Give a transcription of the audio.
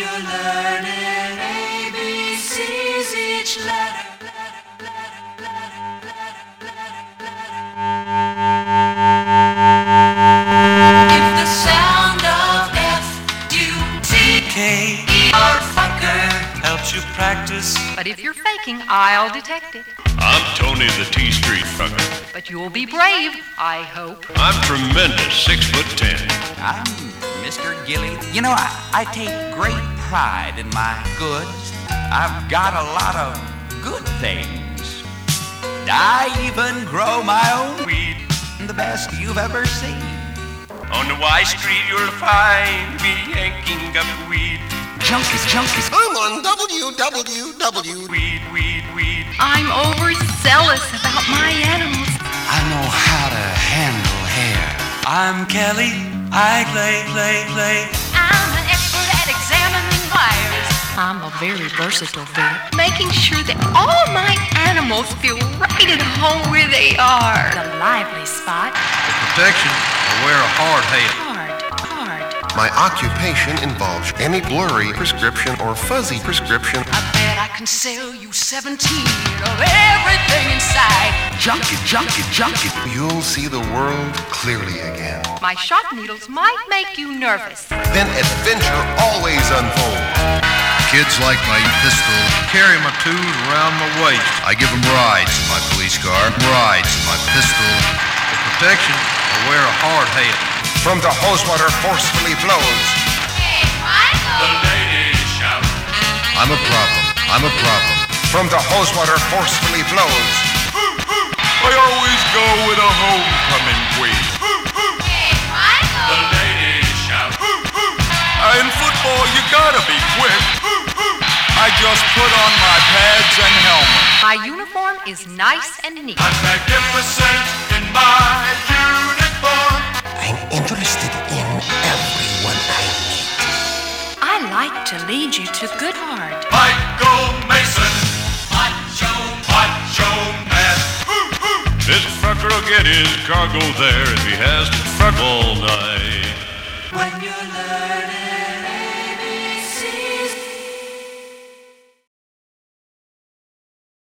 you're learning ABCs, each letter. If the sound of F-U-C-K or fucker helps you practice, But if you're faking, I'll detect it. I'm Tony the T Street Trucker. But you'll be brave, I hope. I'm tremendous, 6'10". I'm Mr. Gilly. You know, I take great pride in my goods. I've got a lot of good things. I even grow my own weed, the best you've ever seen. On the Y Street you'll find me yanking up weed. Junkies. I'm on WWW. Weed. I'm overzealous about my animals. I know how to handle hair. I'm Kelly, I play. I'm an expert at examining wires. I'm a very versatile vet, making sure that all my animals feel right at home where they are. The lively spot. For protection, I wear a hard hat. Hard. My occupation involves any blurry prescription or fuzzy prescription. I bet I can sell you 17 of everything inside. Junkie. You'll see the world clearly again. My sharp needles might make you nervous. Then adventure always unfolds. Kids like my pistol. Carry my tools around my waist. I give them rides in my police car, rides in my pistol. For protection, I wear a hard hat. From the hose water forcefully flows. Hey, Michael! The ladies shout. I'm a problem. From the hose water forcefully flows. I always go with a homecoming queen. Hey, Michael! The ladies shout. In football, you gotta be quick. I just put on my pads and helmet. My uniform is nice and neat. I'm magnificent in my uniform. I'm interested in everyone I meet. I like to lead you to good heart. Michael Mason, macho man. This trucker will get his cargo there if he has to truck all night. When you're learning